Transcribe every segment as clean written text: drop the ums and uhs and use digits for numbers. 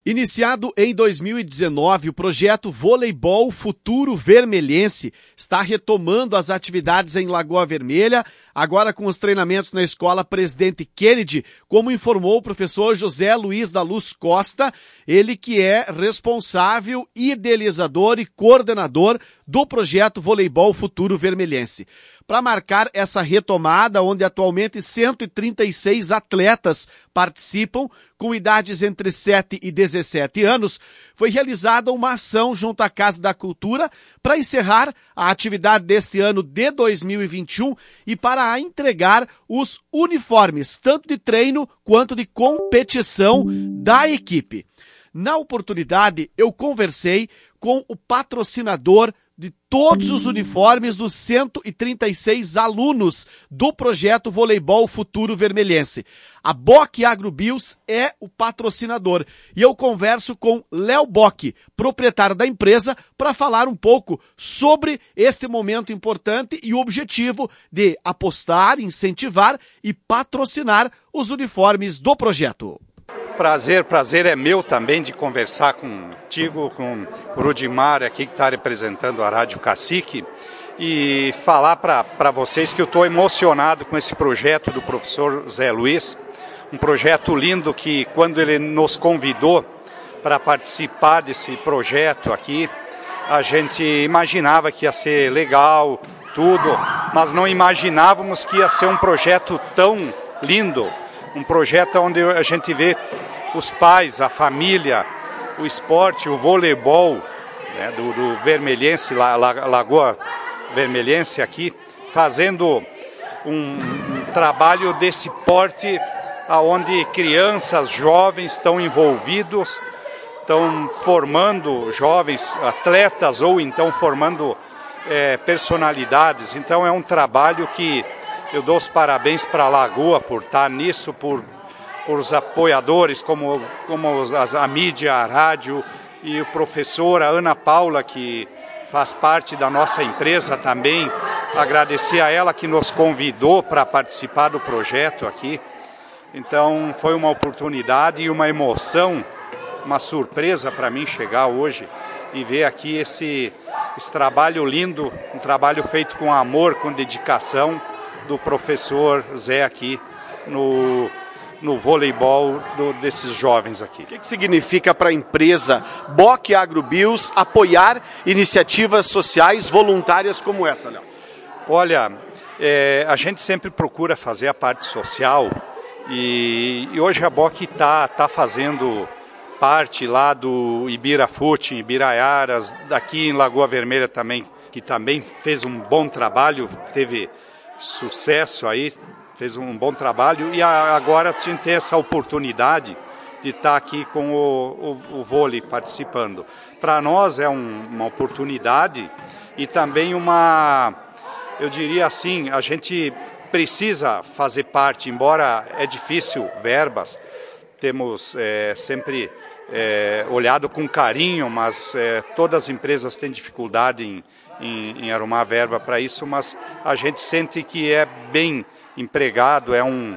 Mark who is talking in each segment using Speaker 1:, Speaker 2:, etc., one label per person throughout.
Speaker 1: Iniciado em 2019, o projeto Voleibol Futuro Vermelhense está retomando as atividades em Lagoa Vermelha, agora com os treinamentos na Escola Presidente Kennedy, como informou o professor José Luiz da Luz Costa, ele que é responsável, idealizador e coordenador do projeto Voleibol Futuro Vermelhense. Para marcar essa retomada, onde atualmente 136 atletas participam, com idades entre 7 e 17 anos, foi realizada uma ação junto à Casa da Cultura para encerrar a atividade deste ano de 2021 e para entregar os uniformes, tanto de treino quanto de competição da equipe. Na oportunidade, eu conversei com o patrocinador de todos os uniformes dos 136 alunos do projeto Voleibol Futuro Vermelhense. A Bock Agrobios é o patrocinador e eu converso com Léo Bock, proprietário da empresa, para falar um pouco sobre este momento importante e o objetivo de apostar, incentivar e patrocinar os uniformes do projeto.
Speaker 2: Prazer é meu também de conversar contigo, com o Rudimar aqui que está representando a Rádio Cacique e falar para vocês que eu estou emocionado com esse projeto do professor Zé Luiz, um projeto lindo que quando ele nos convidou para participar desse projeto aqui, a gente imaginava que ia ser legal, tudo, mas não imaginávamos que ia ser um projeto tão lindo, um projeto onde a gente vê os pais, a família, o esporte, o voleibol, né, do Vermelhense, Lagoa Vermelhense aqui, fazendo um trabalho desse porte, onde crianças, jovens estão envolvidos, estão formando jovens atletas ou então formando personalidades. Então é um trabalho que eu dou os parabéns para a Lagoa por estar nisso, por os apoiadores, como a mídia, a rádio e o professor, a Ana Paula, que faz parte da nossa empresa também. Agradecer a ela que nos convidou para participar do projeto aqui. Então foi uma oportunidade e uma emoção, uma surpresa para mim chegar hoje e ver aqui esse trabalho lindo, um trabalho feito com amor, com dedicação do professor Zé aqui no voleibol desses jovens aqui.
Speaker 1: O que significa para a empresa Bock Agrobios apoiar iniciativas sociais voluntárias como essa, Léo?
Speaker 2: Olha, a gente sempre procura fazer a parte social e hoje a Bock está fazendo parte lá do Ibirafute, Ibiraiaras, daqui em Lagoa Vermelha também, que também fez um bom trabalho, teve sucesso aí, fez um bom trabalho e agora a gente tem essa oportunidade de estar aqui com o vôlei participando. Para nós é uma oportunidade e também eu diria assim, a gente precisa fazer parte, embora é difícil, verbas, temos sempre olhado com carinho, mas todas as empresas têm dificuldade em arrumar verba para isso, mas a gente sente que é bem empregado, é um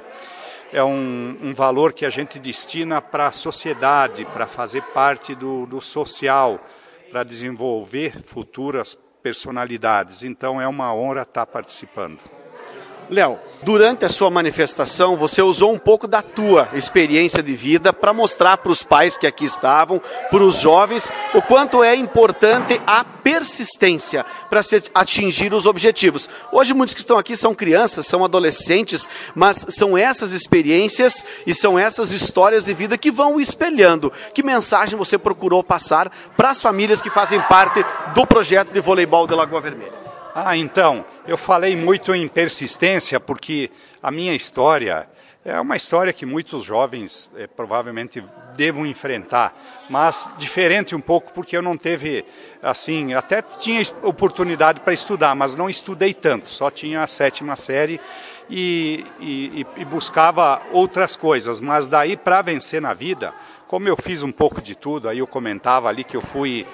Speaker 2: valor que a gente destina para a sociedade, para fazer parte do social, para desenvolver futuras personalidades. Então é uma honra estar participando.
Speaker 1: Léo, durante a sua manifestação, você usou um pouco da tua experiência de vida para mostrar para os pais que aqui estavam, para os jovens, o quanto é importante a persistência para se atingir os objetivos. Hoje, muitos que estão aqui são crianças, são adolescentes, mas são essas experiências e são essas histórias de vida que vão espelhando. Que mensagem você procurou passar para as famílias que fazem parte do projeto de voleibol de Lagoa Vermelha?
Speaker 2: Então, eu falei muito em persistência porque a minha história é uma história que muitos jovens provavelmente devam enfrentar, mas diferente um pouco porque eu não teve, assim, até tinha oportunidade para estudar, mas não estudei tanto, só tinha a 7ª série e buscava outras coisas, mas daí para vencer na vida, como eu fiz um pouco de tudo, aí eu comentava ali que eu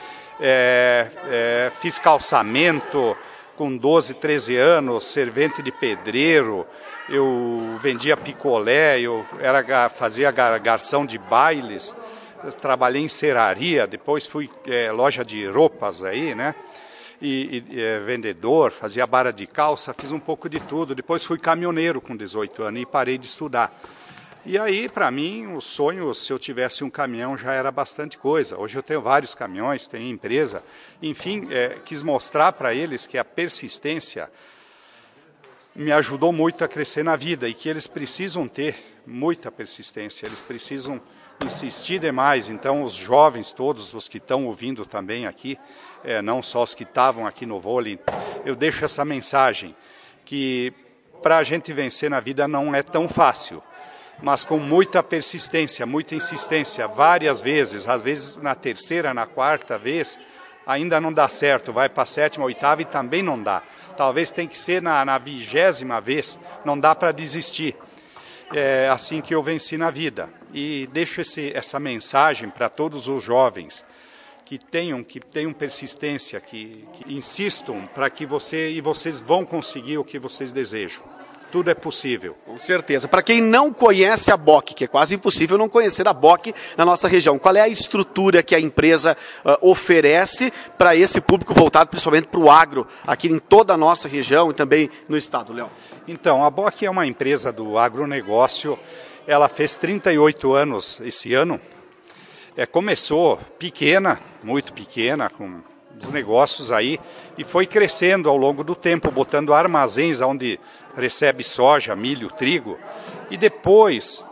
Speaker 2: fiz calçamento, com 12, 13 anos, servente de pedreiro, eu vendia picolé, eu fazia garçom de bailes, trabalhei em serraria, depois fui loja de roupas aí, né? Vendedor, fazia bara de calça, fiz um pouco de tudo. Depois fui caminhoneiro com 18 anos e parei de estudar. E aí, para mim, o sonho, se eu tivesse um caminhão, já era bastante coisa. Hoje eu tenho vários caminhões, tenho empresa. Enfim, quis mostrar para eles que a persistência me ajudou muito a crescer na vida e que eles precisam ter muita persistência, eles precisam insistir demais. Então, os jovens todos, os que estão ouvindo também aqui, não só os que estavam aqui no vôlei, eu deixo essa mensagem, que para a gente vencer na vida não é tão fácil, mas com muita persistência, muita insistência, várias vezes, às vezes na terceira, na quarta vez, ainda não dá certo, vai para a sétima, oitava e também não dá. Talvez tem que ser na 20ª vez, não dá para desistir. É assim que eu venci na vida. E deixo essa mensagem para todos os jovens que tenham persistência, que insistam para que vocês vão conseguir o que vocês desejam. Tudo é possível.
Speaker 1: Com certeza. Para quem não conhece a BOK, que é quase impossível não conhecer a BOK na nossa região, qual é a estrutura que a empresa oferece para esse público voltado principalmente para o agro, aqui em toda a nossa região e também no estado, Léo?
Speaker 2: Então, a BOK é uma empresa do agronegócio, ela fez 38 anos esse ano, começou pequena, muito pequena, com os negócios aí, e foi crescendo ao longo do tempo, botando armazéns onde recebe soja, milho, trigo, e depois,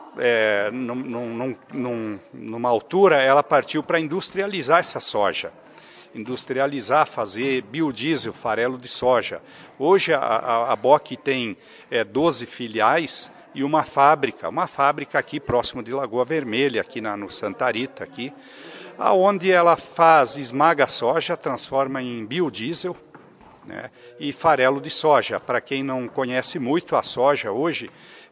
Speaker 2: numa altura, ela partiu para industrializar essa soja, fazer biodiesel, farelo de soja. Hoje a BOK tem 12 filiais e uma fábrica aqui próximo de Lagoa Vermelha, aqui no Santa Rita, aqui, onde ela esmaga a soja, transforma em biodiesel, né, e farelo de soja. Para quem não conhece muito a soja hoje,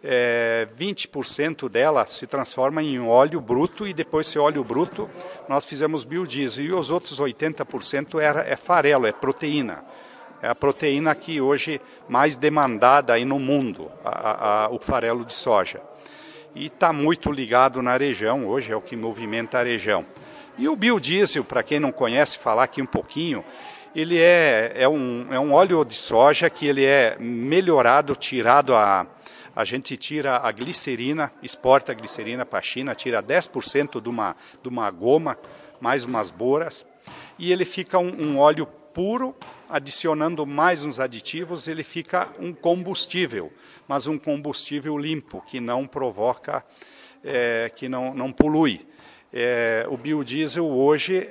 Speaker 2: 20% dela se transforma em óleo bruto e depois desse óleo bruto nós fizemos biodiesel. E os outros 80% é farelo, é proteína. É a proteína que hoje mais demandada aí no mundo, o farelo de soja. E está muito ligado na região, hoje é o que movimenta a região. E o biodiesel, para quem não conhece, falar aqui um pouquinho, ele é um óleo de soja que ele é melhorado, a gente tira a glicerina, exporta a glicerina para a China, tira 10% de uma goma, mais umas boras, e ele fica um óleo puro, adicionando mais uns aditivos, ele fica um combustível, mas um combustível limpo, que não provoca, que não polui. O biodiesel hoje,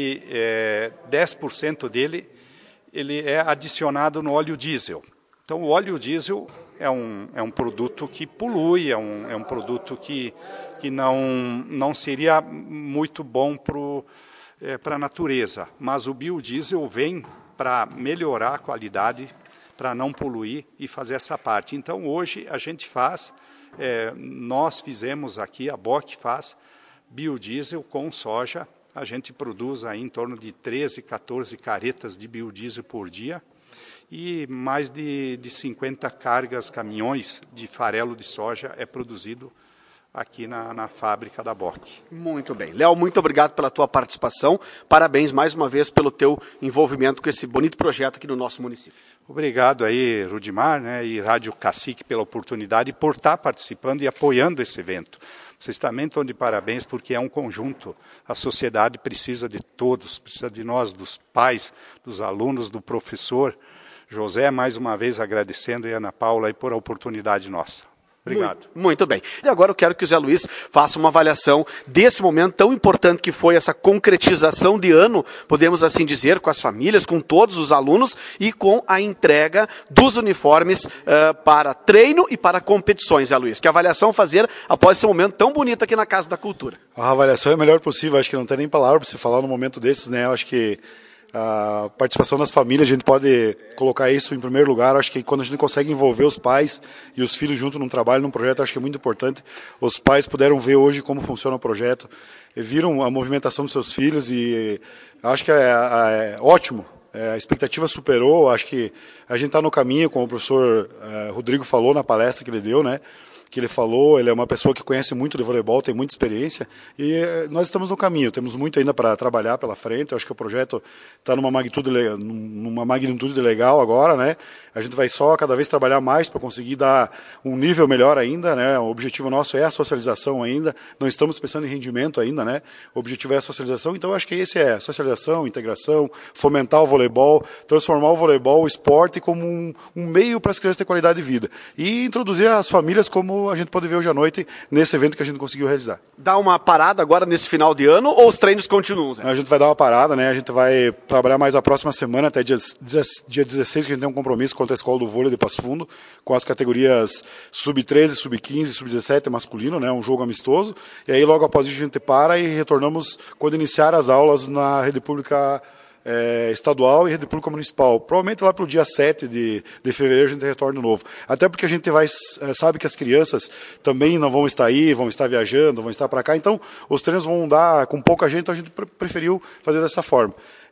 Speaker 2: 10% dele ele é adicionado no óleo diesel. Então o óleo diesel é um produto que polui, é um produto que não seria muito bom para a natureza. Mas o biodiesel vem para melhorar a qualidade, para não poluir e fazer essa parte. Então hoje a gente nós fizemos aqui, a BOK faz biodiesel com soja. A gente produz aí em torno de 13, 14 caretas de biodiesel por dia e mais de 50 cargas, caminhões de farelo de soja é produzido aqui na fábrica da BOK.
Speaker 1: Muito bem. Léo, muito obrigado pela tua participação. Parabéns mais uma vez pelo teu envolvimento com esse bonito projeto aqui no nosso município.
Speaker 2: Obrigado aí, Rudimar, né, e Rádio Cacique pela oportunidade e por estar participando e apoiando esse evento. Vocês também estão de parabéns porque é um conjunto. A sociedade precisa de todos, precisa de nós, dos pais, dos alunos, do professor. José, mais uma vez agradecendo, e Ana Paula aí por a oportunidade nossa. Obrigado.
Speaker 1: Muito bem. E agora eu quero que o Zé Luiz faça uma avaliação desse momento tão importante que foi essa concretização de ano, podemos assim dizer, com as famílias, com todos os alunos e com a entrega dos uniformes para treino e para competições, Zé Luiz. Que avaliação fazer após esse momento tão bonito aqui na Casa da Cultura?
Speaker 3: A avaliação é a melhor possível, acho que não tem nem palavra para você falar num momento desses, né? Eu acho que a participação das famílias, a gente pode colocar isso em primeiro lugar. Acho que quando a gente consegue envolver os pais e os filhos junto num trabalho, num projeto, acho que é muito importante. Os pais puderam ver hoje como funciona o projeto, viram a movimentação dos seus filhos e acho que é ótimo. A expectativa superou, acho que a gente está no caminho, como o professor Rodrigo falou na palestra que ele deu, né? que ele falou, ele é uma pessoa que conhece muito de voleibol, tem muita experiência, e nós estamos no caminho, temos muito ainda para trabalhar pela frente. Eu acho que o projeto está numa magnitude legal agora, né? A gente vai só cada vez trabalhar mais para conseguir dar um nível melhor ainda, né? O objetivo nosso é a socialização ainda, não estamos pensando em rendimento ainda, né? O objetivo é a socialização, então eu acho que esse é socialização, integração, fomentar o voleibol, transformar o voleibol, o esporte, como um meio para as crianças terem qualidade de vida. E introduzir as famílias, como a gente pode ver hoje à noite, nesse evento que a gente conseguiu realizar.
Speaker 1: Dá uma parada agora nesse final de ano ou os treinos continuam, Zé?
Speaker 3: A gente vai dar uma parada, né? A gente vai trabalhar mais a próxima semana, até dia 16, que a gente tem um compromisso contra a Escola do Vôlei de Passo Fundo, com as categorias sub-13, sub-15, sub-17 masculino, né? Um jogo amistoso. E aí logo após isso a gente para e retornamos quando iniciar as aulas na rede pública estadual e rede pública municipal. Provavelmente lá pelo dia 7 de fevereiro a gente retorna de novo. Até porque a gente sabe que as crianças também não vão estar aí, vão estar viajando, vão estar para cá, então os treinos vão dar com pouca gente, então a gente preferiu fazer dessa forma.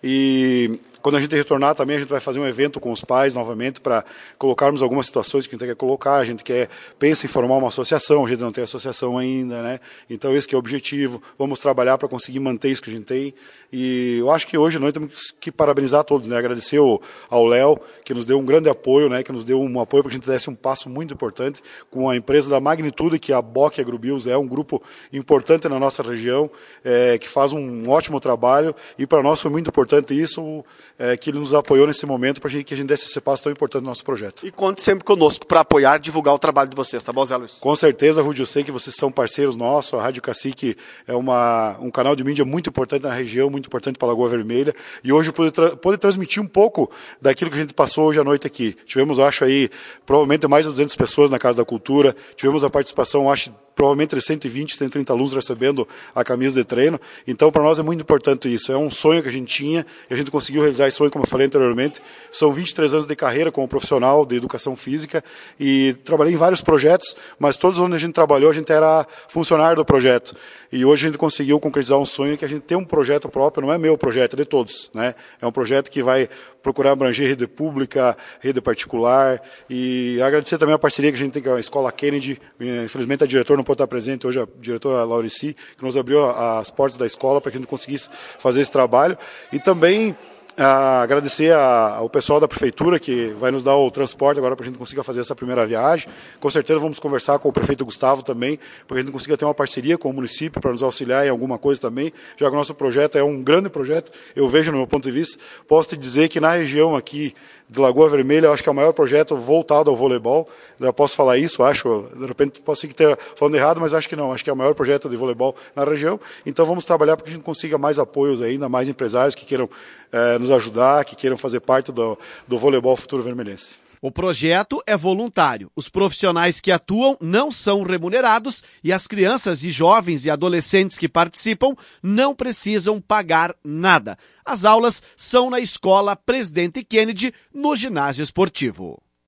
Speaker 3: E quando a gente retornar também, a gente vai fazer um evento com os pais novamente para colocarmos algumas situações que a gente quer colocar. A gente pensa em formar uma associação, a gente não tem associação ainda, né? Então esse que é o objetivo. Vamos trabalhar para conseguir manter isso que a gente tem. E eu acho que hoje nós temos que parabenizar a todos, né? Agradecer ao Léo, que nos deu um grande apoio, né? Que nos deu um apoio para que a gente desse um passo muito importante com a empresa da magnitude que a BOC AgroBios é, um grupo importante na nossa região, que faz um ótimo trabalho, e para nós foi muito importante isso, que ele nos apoiou nesse momento para que a gente desse esse passo tão importante no nosso projeto.
Speaker 1: E conte sempre conosco para apoiar e divulgar o trabalho de vocês, tá bom, Zé Luiz?
Speaker 3: Com certeza, Rudy, eu sei que vocês são parceiros nossos. A Rádio Cacique é um canal de mídia muito importante na região, muito importante para a Lagoa Vermelha, e hoje pode transmitir um pouco daquilo que a gente passou hoje à noite aqui. Tivemos, acho aí, provavelmente mais de 200 pessoas na Casa da Cultura, tivemos a participação, acho, provavelmente 120, 130 alunos recebendo a camisa de treino. Então, para nós é muito importante isso. É um sonho que a gente tinha e a gente conseguiu realizar esse sonho, como eu falei anteriormente. São 23 anos de carreira como profissional de educação física e trabalhei em vários projetos, mas todos onde a gente trabalhou, a gente era funcionário do projeto. E hoje a gente conseguiu concretizar um sonho que a gente tem um projeto próprio, não é meu projeto, é de todos, né? É um projeto que vai procurar abranger rede pública, rede particular, e agradecer também a parceria que a gente tem com a Escola Kennedy. Infelizmente a diretora não pode estar presente hoje, a diretora Laurici, que nos abriu as portas da escola para que a gente conseguisse fazer esse trabalho. E também agradecer ao pessoal da prefeitura que vai nos dar o transporte agora para a gente conseguir fazer essa primeira viagem. Com certeza vamos conversar com o prefeito Gustavo também, para que a gente consiga ter uma parceria com o município para nos auxiliar em alguma coisa também, já que o nosso projeto é um grande projeto, eu vejo no meu ponto de vista. Posso te dizer que na região aqui de Lagoa Vermelha, eu acho que é o maior projeto voltado ao voleibol. Eu posso falar isso, acho, de repente posso estar falando errado, mas acho que não, acho que é o maior projeto de voleibol na região. Então vamos trabalhar para que a gente consiga mais apoios ainda, mais empresários que queiram nos ajudar, que queiram fazer parte do voleibol futuro vermelhense.
Speaker 1: O projeto é voluntário. Os profissionais que atuam não são remunerados e as crianças e jovens e adolescentes que participam não precisam pagar nada. As aulas são na Escola Presidente Kennedy, no ginásio esportivo.